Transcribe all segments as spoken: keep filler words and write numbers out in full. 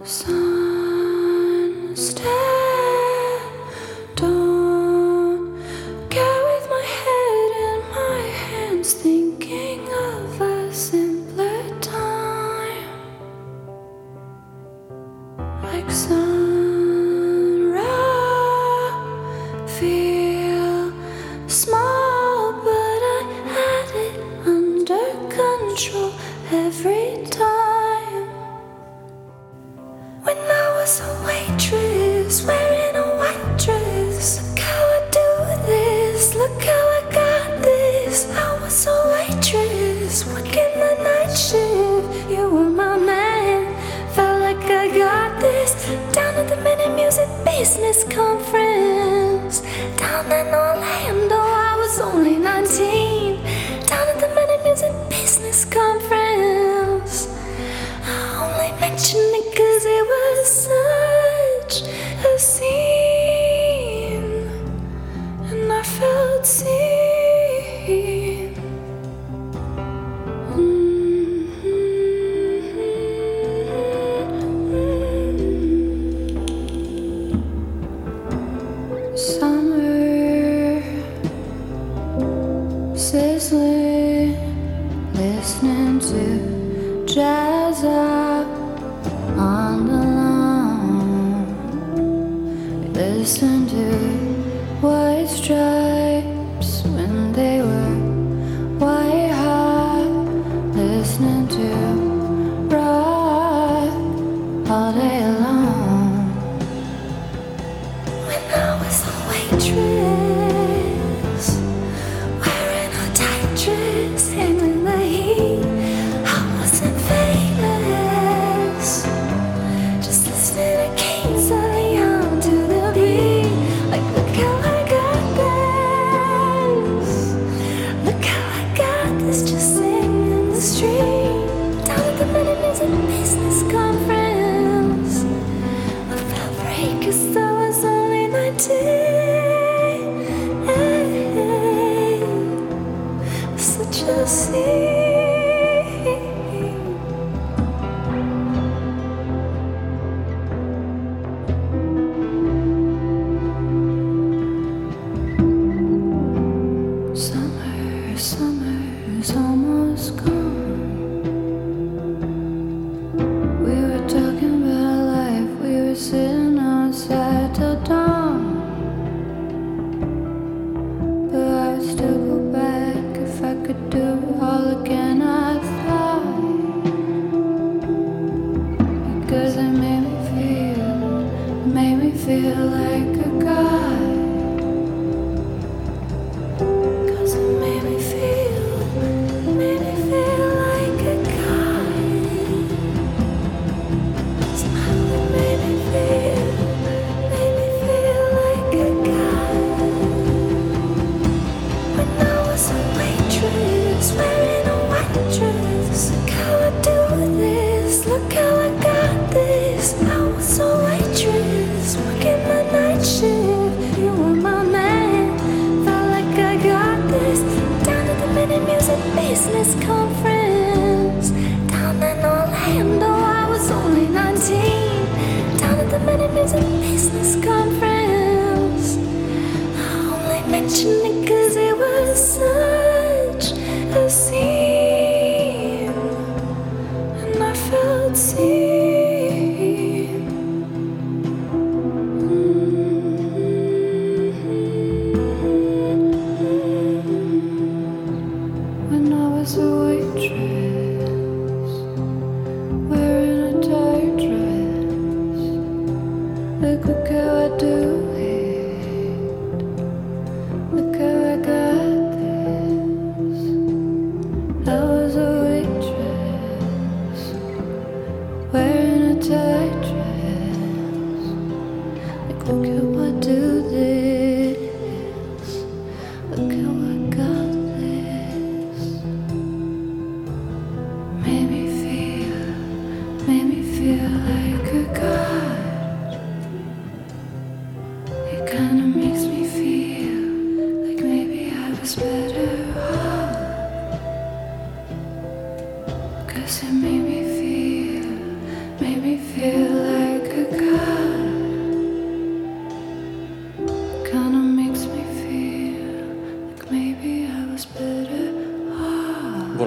Look how I got this.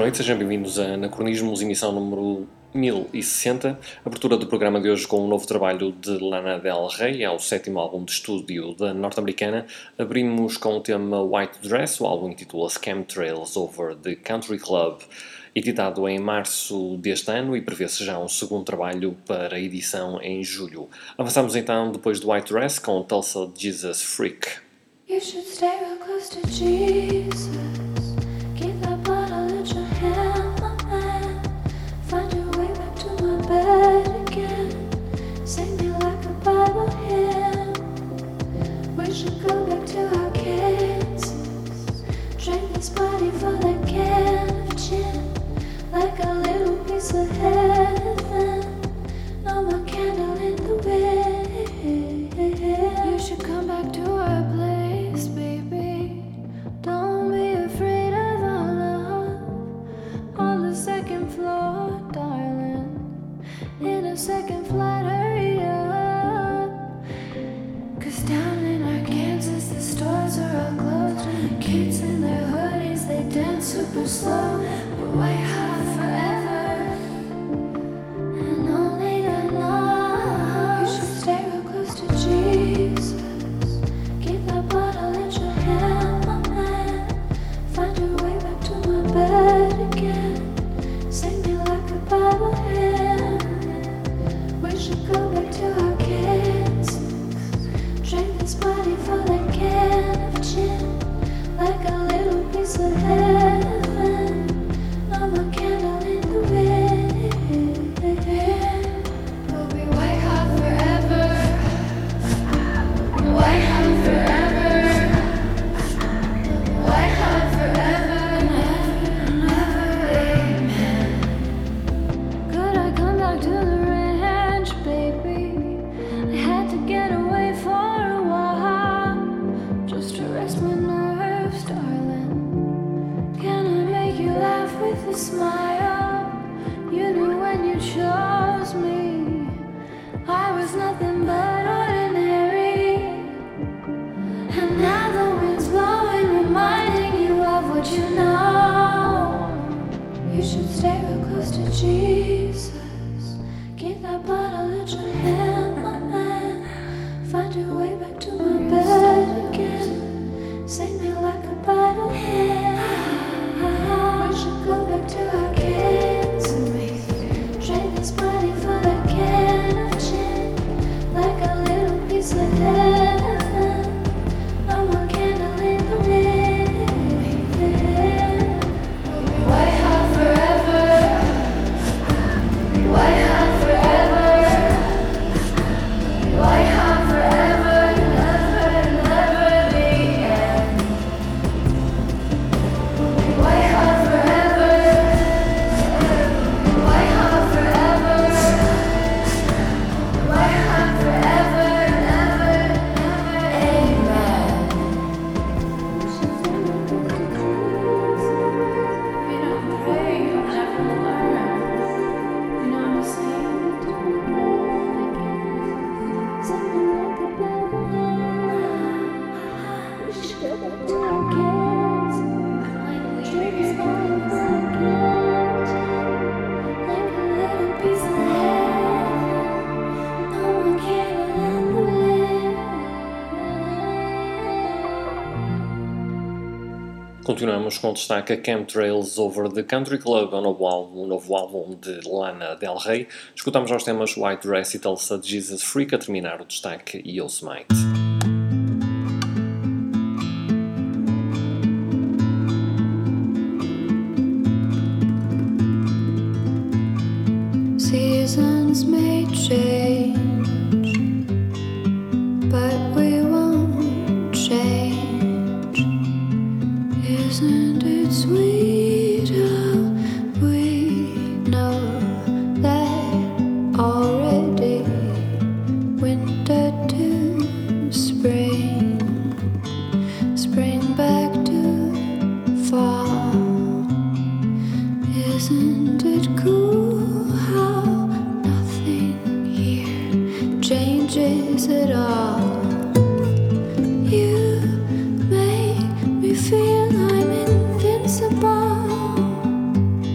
noite, sejam bem-vindos a Anacronismos, emissão número mil e sessenta. Abertura do programa de hoje com um novo trabalho de Lana Del Rey, é o sétimo álbum de estúdio da norte-americana. Abrimos com o tema White Dress, o álbum intitula-se Chemtrails Over the Country Club, editado em março deste ano e prevê-se já um segundo trabalho para a edição em julho. Avançamos então depois do White Dress com Tulsa Jesus Freak. You should stay real close to Jesus. Keep that bottle in your hand, my man. Find your way back to my bed again. Sing me like a Bible hymn. We should go back to our Kansas. Drink this body for the can of gin. Like a little piece of heaven. No more candle in the wind. You should come back to our place, baby. Don't be afraid of our love. On the second floor, darling. In a second flight, hurry up. Cause down in Arkansas, the stores are all closed. Kids in their hoodies, they dance super slow. But way hot forever. And only the night. You should stay real close to Jesus. Keep that bottle in your hand, my man. Find your way back to my bed again. Sing me like a Bible hymn. We should go back to our Kansas. Drink this body for the can of gin. Like a little piece of heaven. No more candle in the wind. We'll be white hot forever. White hot forever. White hot forever. Never, amen. Could I come back to the ranch, baby? I had to get away for a while, just to rest my nerves, darling. Can I make you laugh with a smile? You knew when you chose me, I was nothing but ordinary. And now the wind's blowing, reminding you of what you know. You should stay real close to Jesus. Keep that bottle in your hand, my man. Find your way back to my bed again. Sing me like a Bible hymn. We should go back to our Kansas. Drink this body for the can of gin. Like a little piece of heaven. No more candle in the wind. We'll be white hot forever. White hot forever. White hot forever. Never, never the end. We'll be white hot forever. White hot forever. White hot forever. Never, never, amen. We don't pray, you'll never learn. You know what I'm saying? Something like a Bible hymn. We should go back to our kids. Drink this bottle for a gift. Like a little piece of heaven. No more candle in the wind. Continuamos com destaque a Chemtrails Over the Country Club, um novo álbum, um novo álbum de Lana Del Rey. Escutamos aos temas White Dress e Tulsa Jesus Freak, a terminar o destaque Yosemite. Seasons may change, but we won't change. Isn't it sweet how we know that already winter to spring, spring back to fall? Isn't it cool how nothing here changes at all? You make me feel I'm invincible.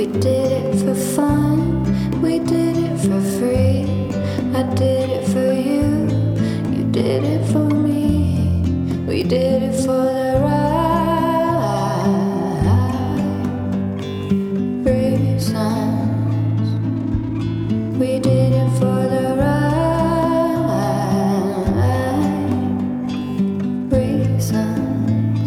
did it for fun, we did it for free. I did it for you, you did it for me. We did it for the right reasons. We did it for the right reasons.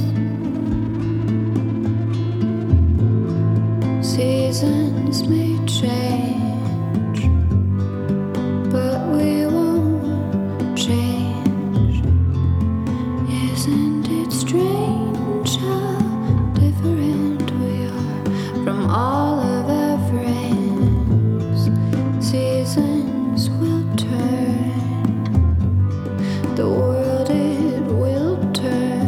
Seasons may change, but we won't change. Isn't it strange how different we are from all of our friends? Seasons will turn, the world it will turn.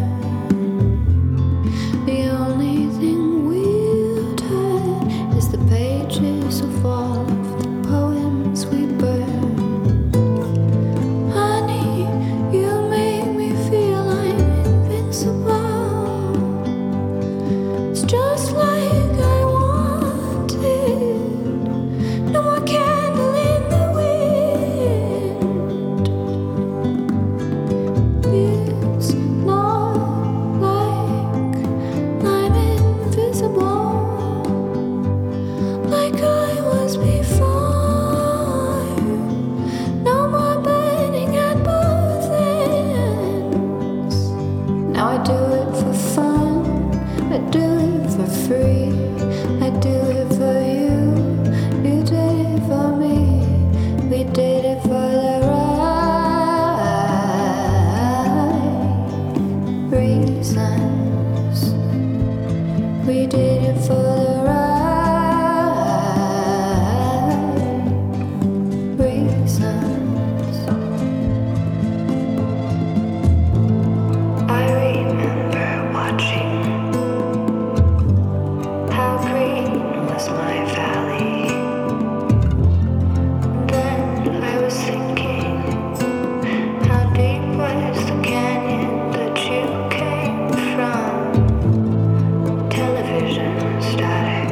The only thing we'll turn is the pages of all of the poems we burn. Honey, you make me feel I'm invincible. It's just like I wanted. No more candle in the wind. It's not like I'm invisible, like I was before. No more burning at both ends. Now I do it for fun, I do it for free. I do it for you, you did it for me. We did it for the right reasons. We did it for the right reasons. I remember watching how green was my valley. Then I was thinking, how deep was the canyon that you came from? Television static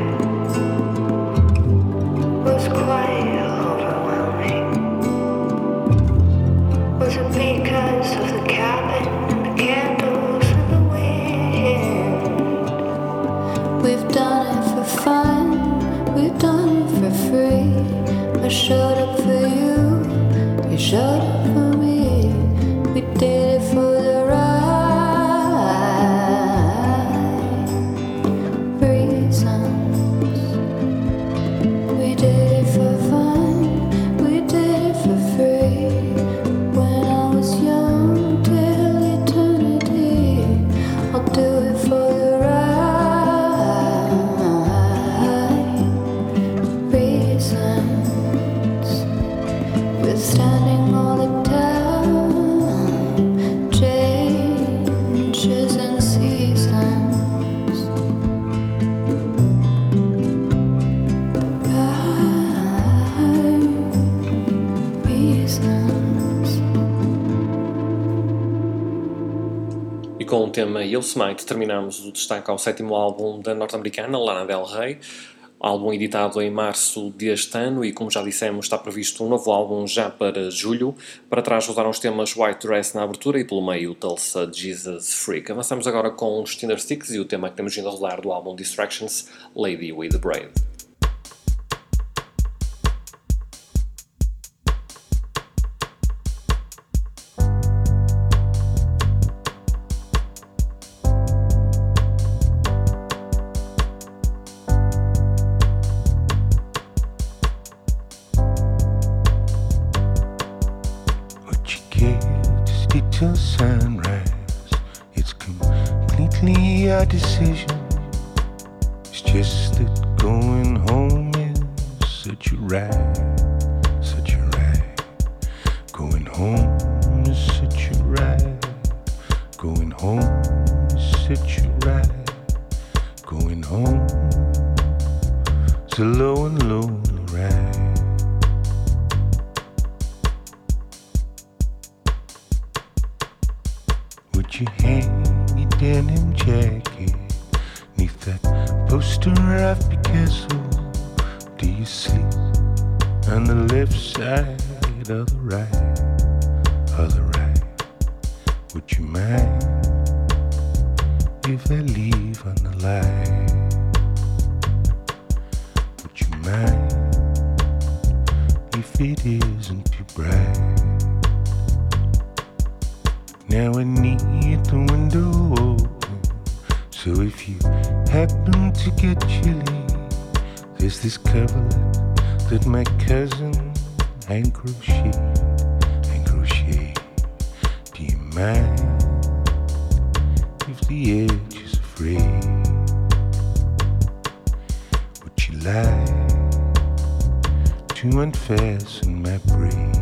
was quite overwhelming. Was it because of the cabin and the candles and the wind? We've done it for fun, we've done it for free. I showed up for you, you showed up for me. We did it for the right reasons. We did it for fun, we did it for free. When I was young till eternity, I'll do it for the right reasons. Withstanding all the time, changes and seasons. Right reasons. E com o tema Yosemite terminamos o destaque ao sétimo álbum da norte-americana Lana Del Rey, álbum editado em março deste ano e, como já dissemos, está previsto um novo álbum já para julho. Para trás rodaram os temas White Dress na abertura e pelo meio Tulsa Jesus Freak. Avançamos agora com os Tindersticks e o tema que temos vindo a rodar do álbum Distractions, Lady with a Braid. Till sunrise, it's completely our decision. It's just that going home is such a ride, such a ride. Going home is such a ride. Going home is such a ride. Going home is a low and lonely ride. Would you hang your denim jacket neath that poster of Picasso? do you sleep on the left side or the right, or the right? Would you mind if I leave on the light? Would you mind if it isn't too bright? Now I need the window open, so if you happen to get chilly, there's this coverlet that my cousin hand crochet, hand crochet. Do you mind if the edge is afraid? Would you like to unfasten my braid?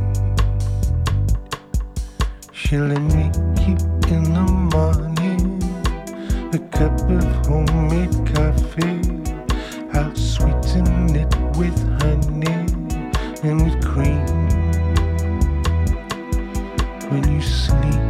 Shall I make you in the morning a cup of homemade coffee? I'll sweeten it with honey and with cream. When you sleep,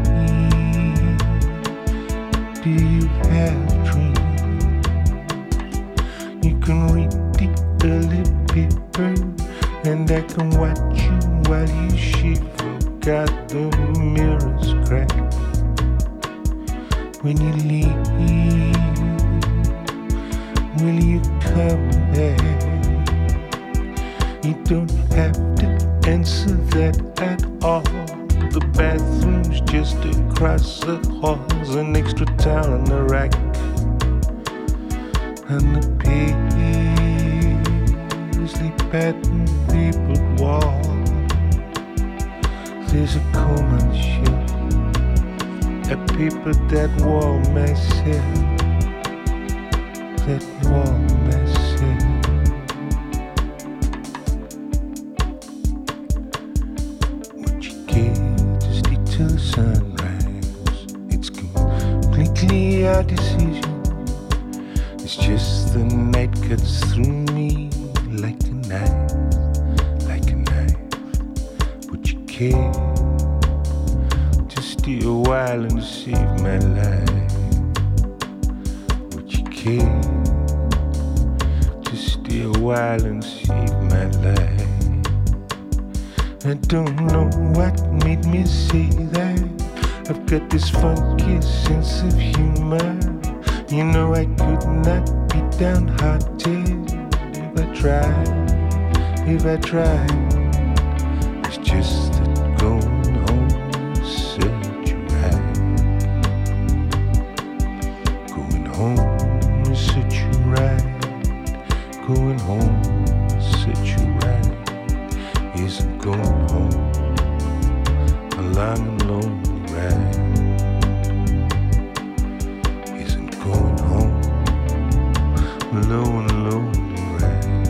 do you have dreams? You can read the early paper, and I can watch you while you shiver. Got the mirrors cracked. When you leave, will you come back? You don't have to answer that at all. The bathroom's just across the halls, an extra towel on the rack, and the paisley pattern papered wall. There's a comb on the shelf, I papered that wall myself, that wall myself. Would you care to stay till the sunrise? It's completely our decision. It's just the night cuts through me like a knife, like a knife. Would you care to stay a while and save my life? Would you care to stay a while and save my life? I don't know what made me say that. I've got this funky sense of humor. You know I could not be downhearted if I tried, if I tried. It's just that going home is such a ride. Going home is such a ride. Going home is such a ride. Isn't going home a long and lonely ride? Isn't going home a low and lonely ride?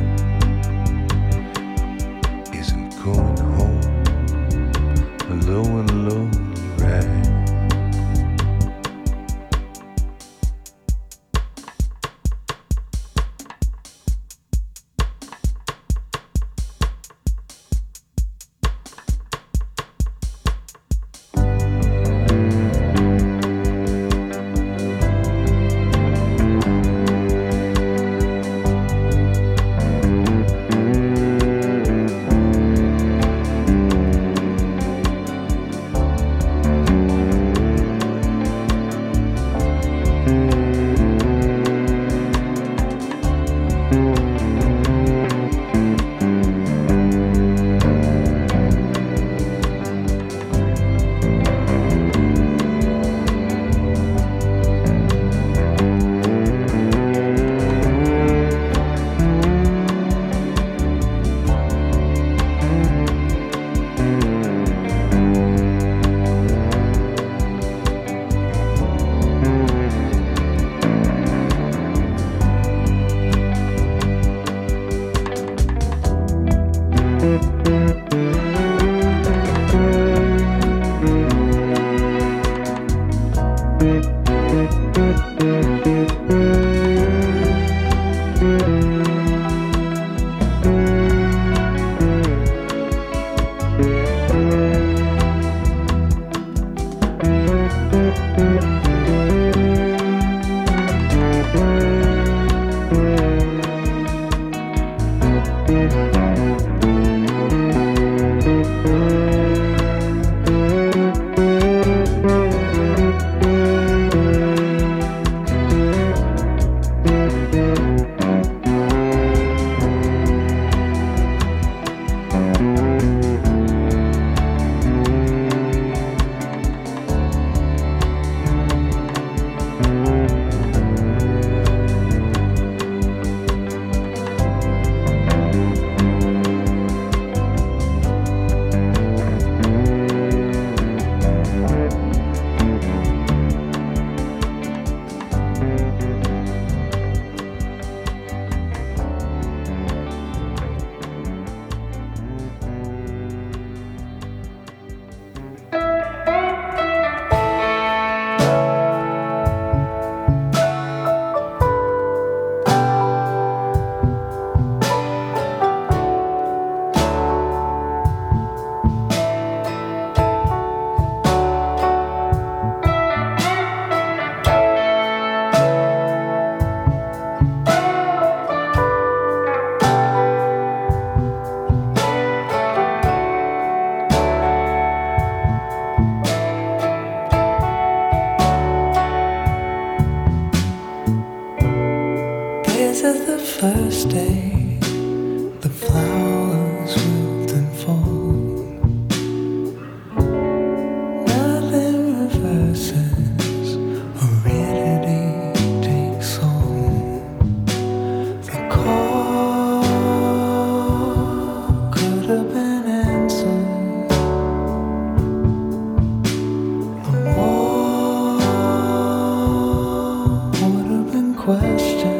Isn't going home a low and lonely ride? first day, the flowers wilt and fold. Nothing reverses, aridity takes hold. The call could have been answered. The wall would have been questioned.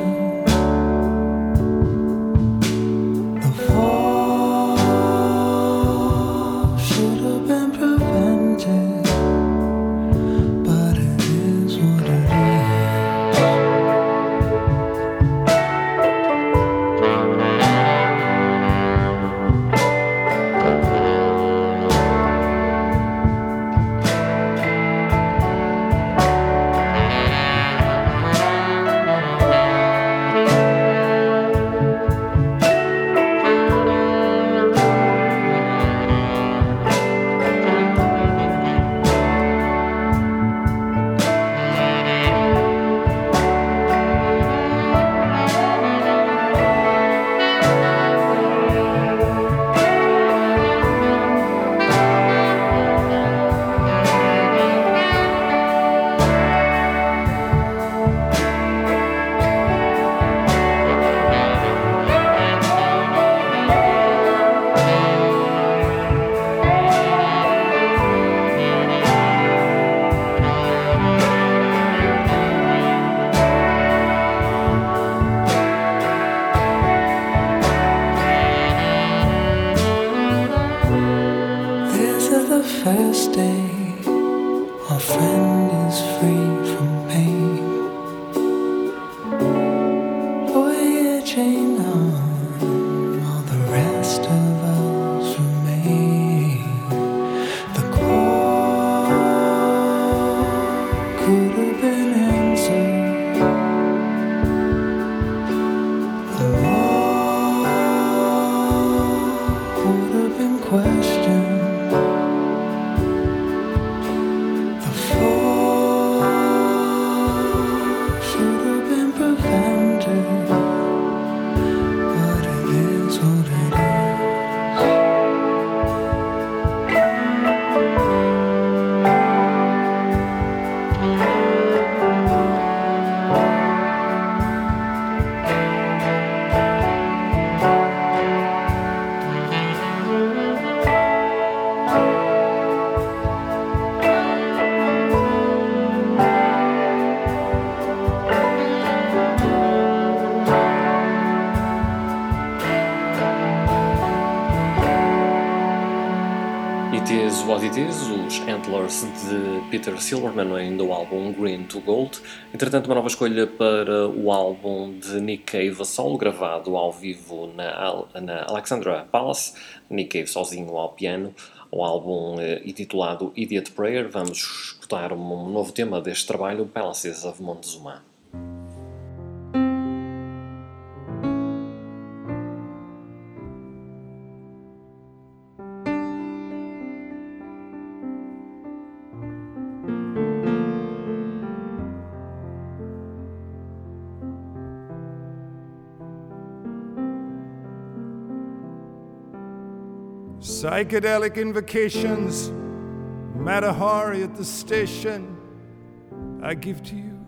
First day, our friend is free from pain, voyaging on while the rest of us remain. The call could have been answered. The wall would have been questioned. What It Is, os Antlers de Peter Silverman do álbum Green to Gold. Entretanto, uma nova escolha para o álbum de Nick Cave a solo, gravado ao vivo na, na Alexandra Palace. Nick Cave sozinho ao piano. O álbum eh, intitulado Idiot Prayer. Vamos escutar um novo tema deste trabalho, Palaces of Montezuma. Psychedelic invocations, Matahari at the station, I give to you.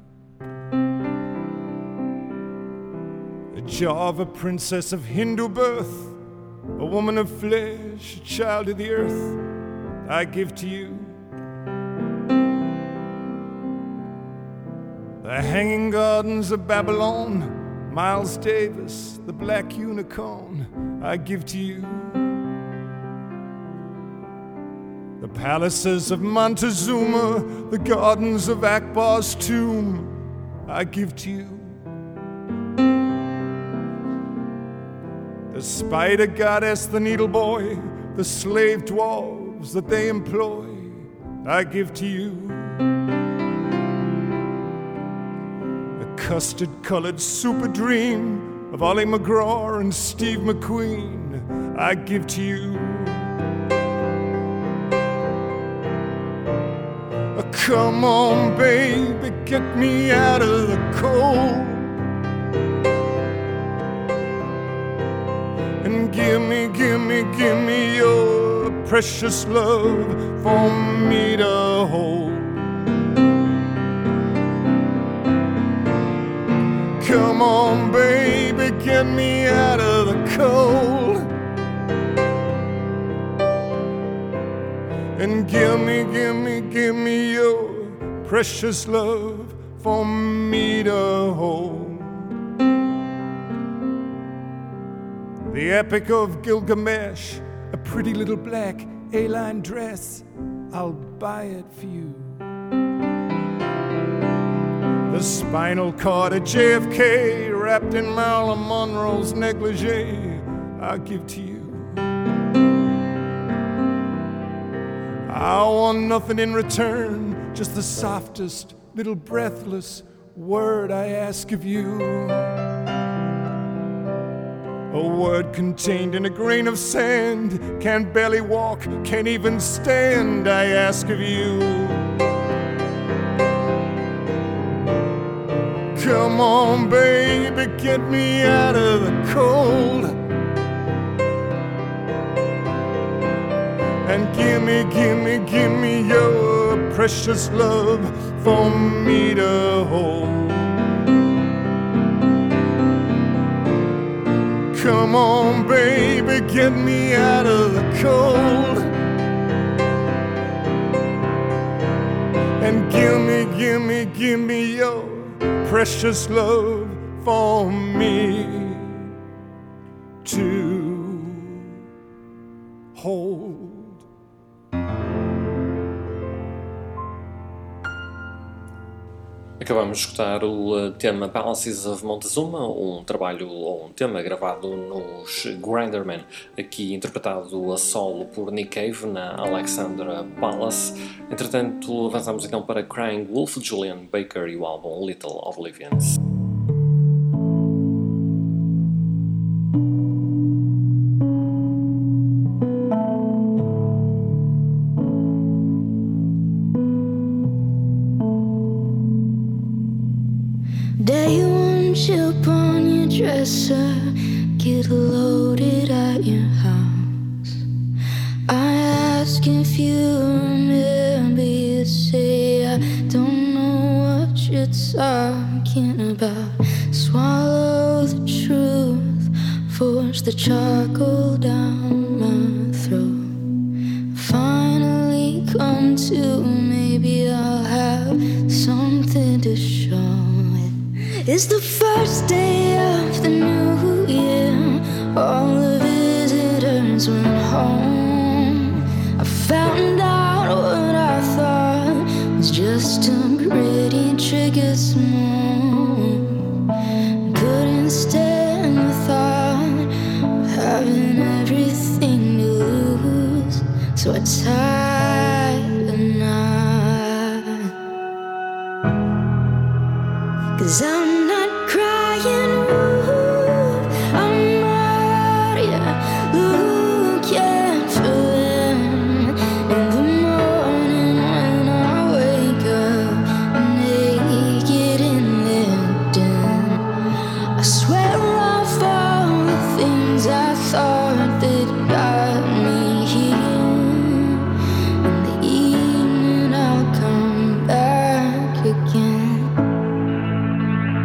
A Java princess of Hindu birth, a woman of flesh, a child of the earth, I give to you. The Hanging Gardens of Babylon, Miles Davis, the Black Unicorn, I give to you. The palaces of Montezuma, the gardens of Akbar's tomb, I give to you. The spider goddess, the needle boy, the slave dwarves that they employ, I give to you. The custard-colored super dream of Ollie McGraw and Steve McQueen, I give to you. Come on, baby, get me out of the cold. and give me, give me, give me your precious love for me to hold. Come on, baby, get me out of the cold. And give me, give me, give me your precious love for me to hold. The Epic of Gilgamesh, a pretty little black A-line dress, I'll buy it for you. The spinal cord of J F K wrapped in Marilyn Monroe's negligee, I'll give to you. I want nothing in return, just the softest little breathless word I ask of you. A word contained in a grain of sand, can't barely walk, can't even stand, I ask of you. Come on, baby, get me out of the cold. And give me, give me, give me your precious love for me to hold. Come on, baby, get me out of the cold. And give me, give me, give me your precious love for me to hold. Acabamos de escutar o tema Palaces of Montezuma, um trabalho ou um tema gravado nos Grinderman, aqui interpretado a solo por Nick Cave na Alexandra Palace. Entretanto, avançamos então para Crying Wolf, Julian Baker e o álbum Little Oblivions. Day one chip on your dresser, get loaded at your house. I ask if you remember, you say I don't know what you're talking about. Swallow the truth, force the charcoal down my throat. Finally come to, maybe I'll have something to show. It's the first day of the new year, all the visitors went home. I found out what I thought was just a pretty trigger smoke. Couldn't stand the thought of having everything to lose, so I tied a knot. 'Cause I'm again.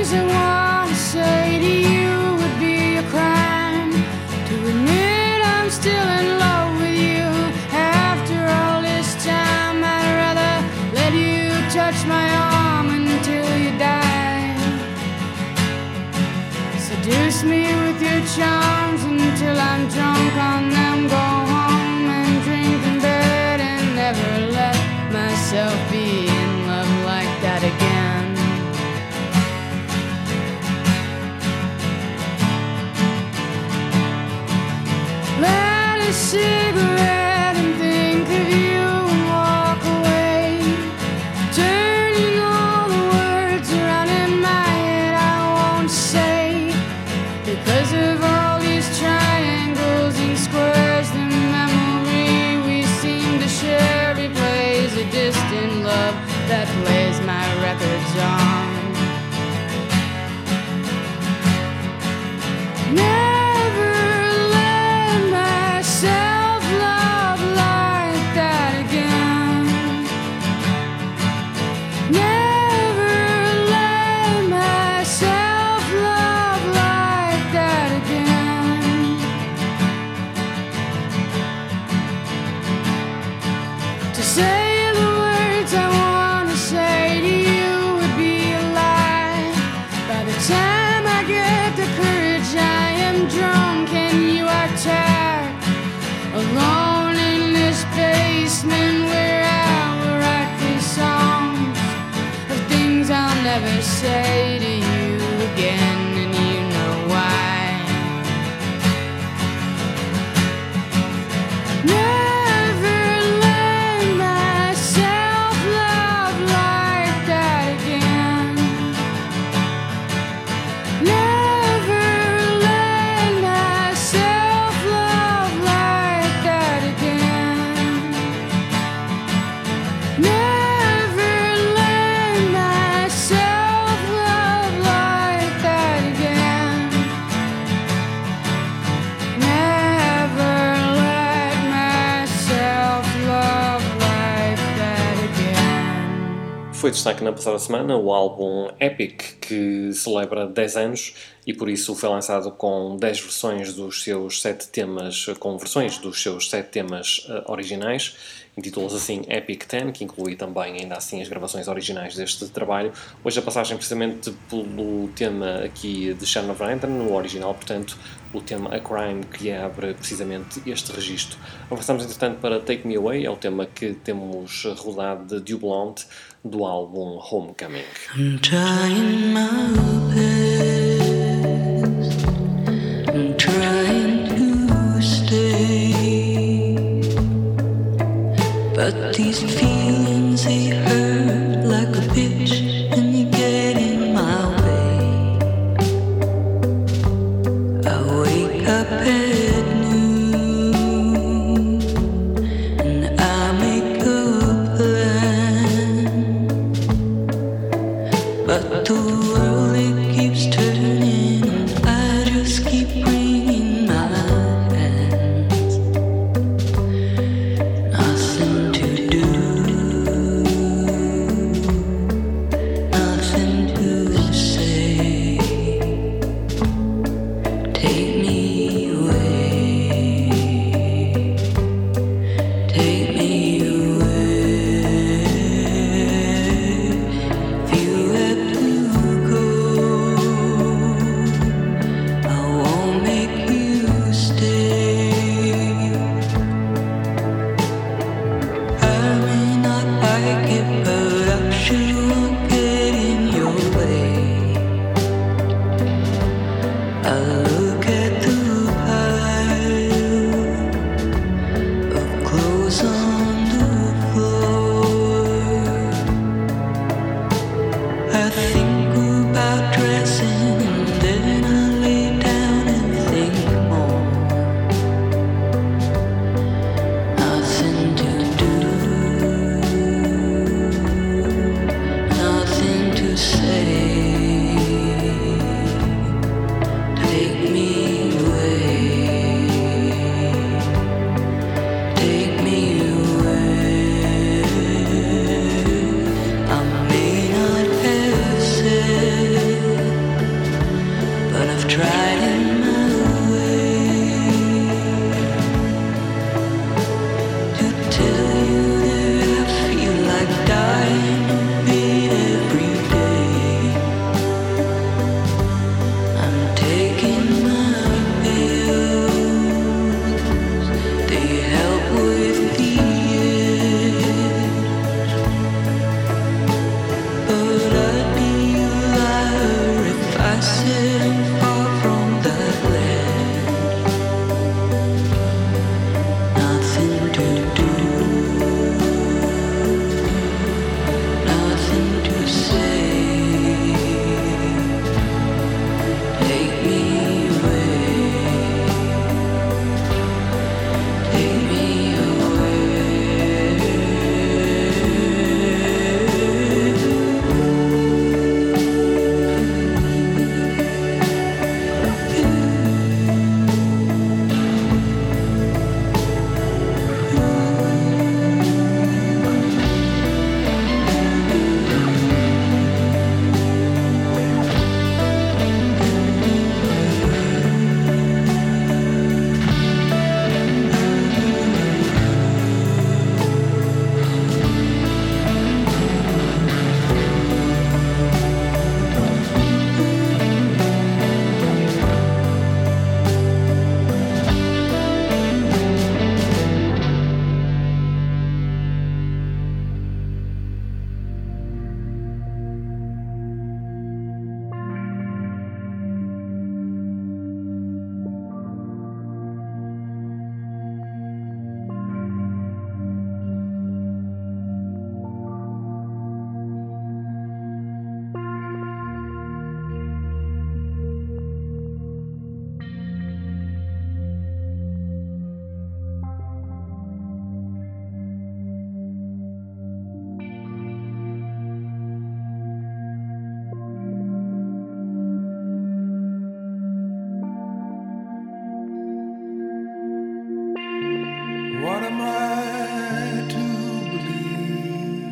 words I want to say to you would be a crime. To admit I'm still in love with you after all this time. I'd rather let you touch my arm until you die. Seduce me with your charms until I'm drunk on them. Go home and drink in bed and never let myself be in love like that again. Light a cigarette and think of you and walk away, turning all the words around in my head I won't say. Because of all these triangles and squares, the memory we seem to share replays a distant love that plays my records on. Never let myself love like that again. Never let myself love like that again. To say the words I want to say to you would be a lie. By the time I get the courage, I am drunk and you are tired. Alone in this basement where I will write these songs of things I'll never say to you again, and you know why. Never let myself love like that again. Never let myself love like that again. Never let myself love like that again. Never let myself love like that again. Foi destaque na passada semana o álbum Epic, que celebra dez anos e por isso foi lançado com dez versões dos seus sete temas, com versões dos seus sete temas uh, originais. Intitula-se assim Epic dez, que inclui também ainda assim as gravações originais deste trabalho. Hoje a passagem precisamente pelo tema aqui de Shadow of Lantern, no original, portanto, o tema A Crime, que abre precisamente este registro. Avançamos entretanto para Take Me Away, é o tema que temos rodado de Dew Blonde do álbum Homecoming. I'm trying my best. I'm trying to stay, but these feelings they hurt like a bitch, and you get in my way. I wake up at noon and I make a plan, but the world tried in my way to tell you that I feel like dying a bit every day. I'm taking my pills, they help with the edge, but I'd be a liar if I said I'm far from that land. Nothing to do, nothing to say. Take me away, take me away. What am I to believe?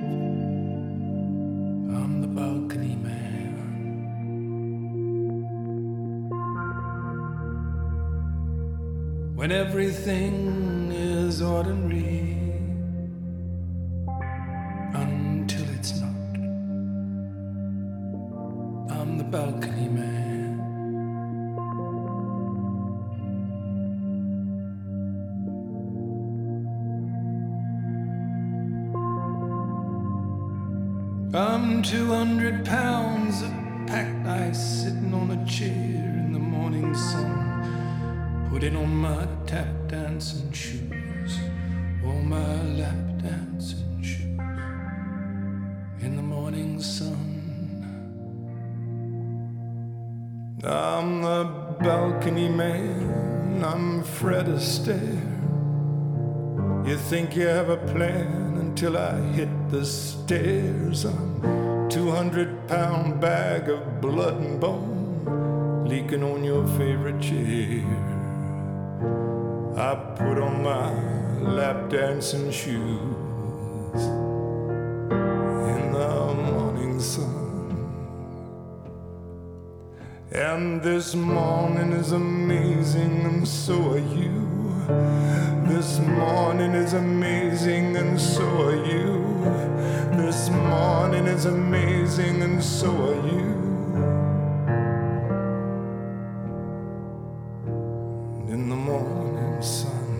I'm the balcony man. When everything is ordinary until it's not. I'm the balcony man. I'm two hundred pounds of packed ice sitting on a chair in the morning sun, putting on my tap dancing shoes, or my lap dancing shoes in the morning sun. I'm the balcony man, I'm Fred Astaire. You think you have a plan until I hit the stairs. I'm two hundred pound bag of blood and bone leaking on your favorite chair. I put on my lap dancing shoes in the morning sun. And this morning is amazing and so are you. This morning is amazing and so are you. This morning is amazing and so are you. In the morning sun.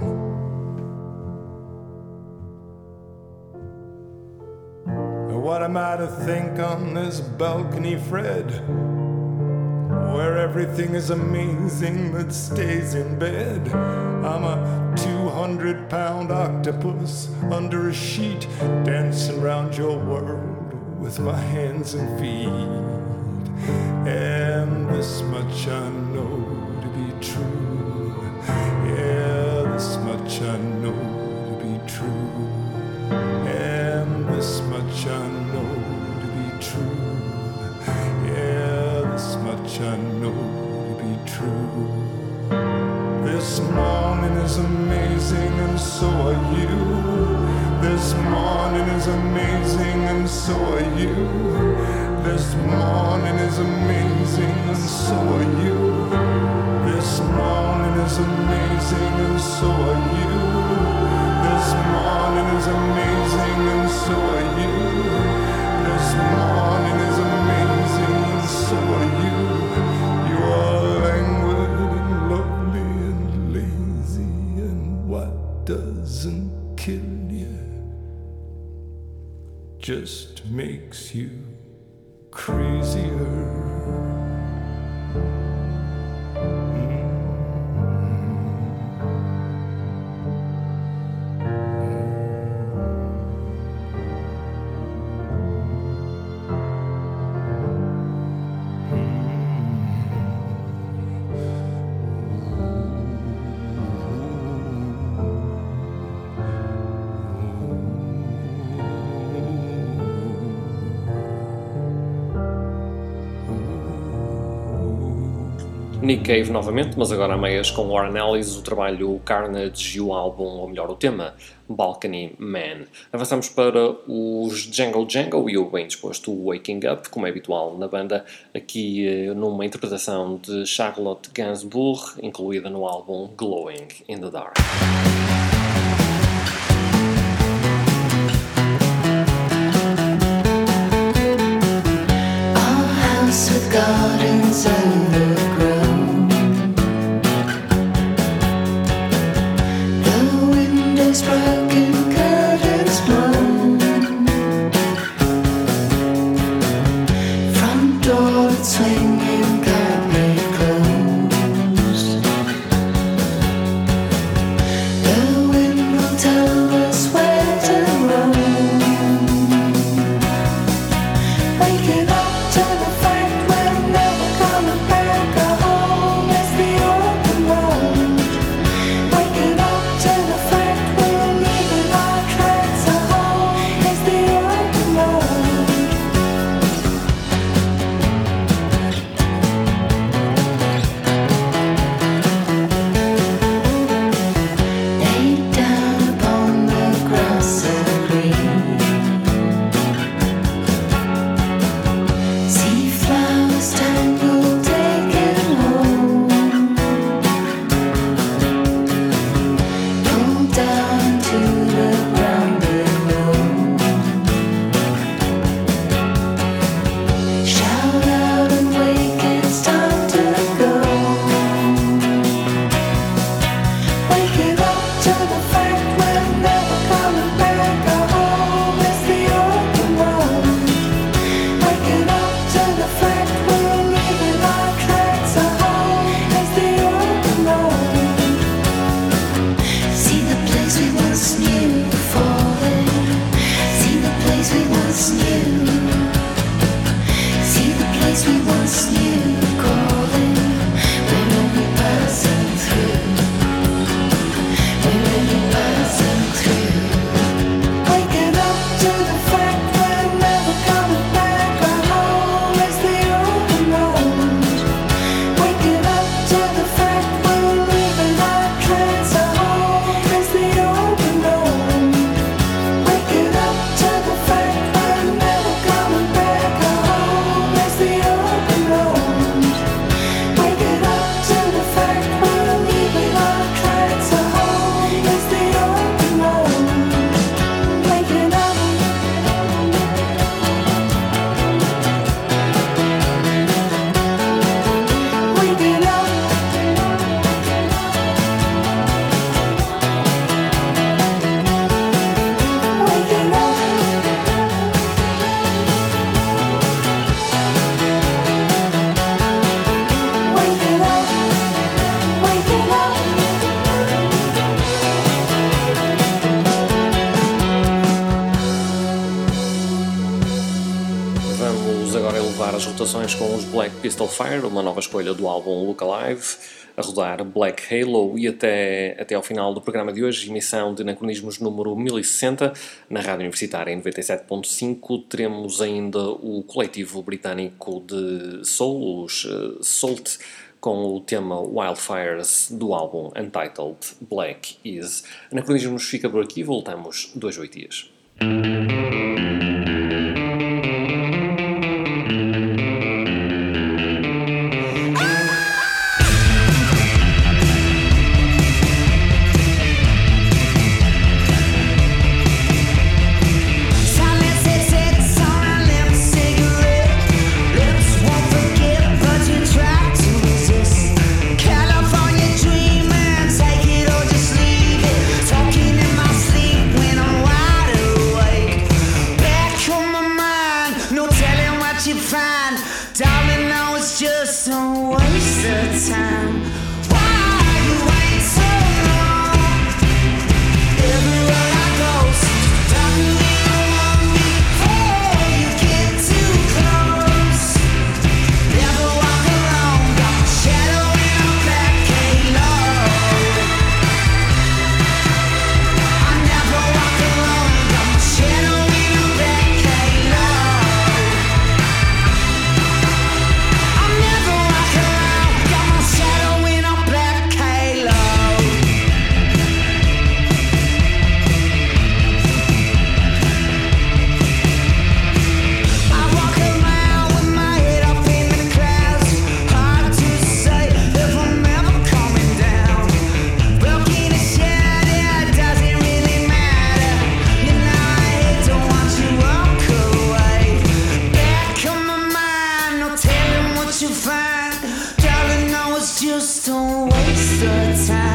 Now what am I to think on this balcony, Fred, where everything is amazing that stays in bed? I'm a two hundred pound octopus under a sheet, dancing round your world with my hands and feet. And this much I know to be true. Yeah, this much I know to be true. And this much I know to be true. Yeah, this much I know to be true. This morning is amazing and so are you. This morning is amazing and so are you. This morning is amazing and so are you. amazing and so are you. This morning is amazing and so are you. This morning is amazing and so are you. You are languid and lovely and lazy, and what doesn't kill you just makes you crazier. Nick Cave novamente, mas agora a meias com Warren Ellis, o trabalho Carnage e o álbum, ou melhor, o tema Balcony Man. Avançamos para os Django Django e o bem disposto Waking Up, como é habitual na banda, aqui numa interpretação de Charlotte Gainsbourg, incluída no álbum Glowing in the Dark. With gardens overgrown, the windows broken, curtains blown, front door swinging, curtain closed. The wind will tell us where to roam. Waking up to the Com os Black Pistol Fire, uma nova escolha do álbum Look Alive, a rodar Black Halo, e até, até ao final do programa de hoje, emissão de Anacronismos número mil e sessenta, na Rádio Universitária em noventa e sete ponto cinco, teremos ainda o coletivo britânico de soul, os uh, Salt, com o tema Wildfires do álbum Untitled Black Is. Anacronismos fica por aqui, voltamos dois, oito dias. don't waste the time. Why you wait so long? Everywhere I go, seems darker than you want me. Before you get too close, never walk alone. Got my shadow in a black halo. I never walk alone. Got my shadow in a black halo. I never walk alone. Got my shadow in a black halo. I walk around with my head up in the clouds. Hard to say if I'm ever coming down. Broken to shed, it doesn't really matter. You know I hate to watch you walk away. Back on my mind, no telling what you find. Darling, no, it's just don't waste the time.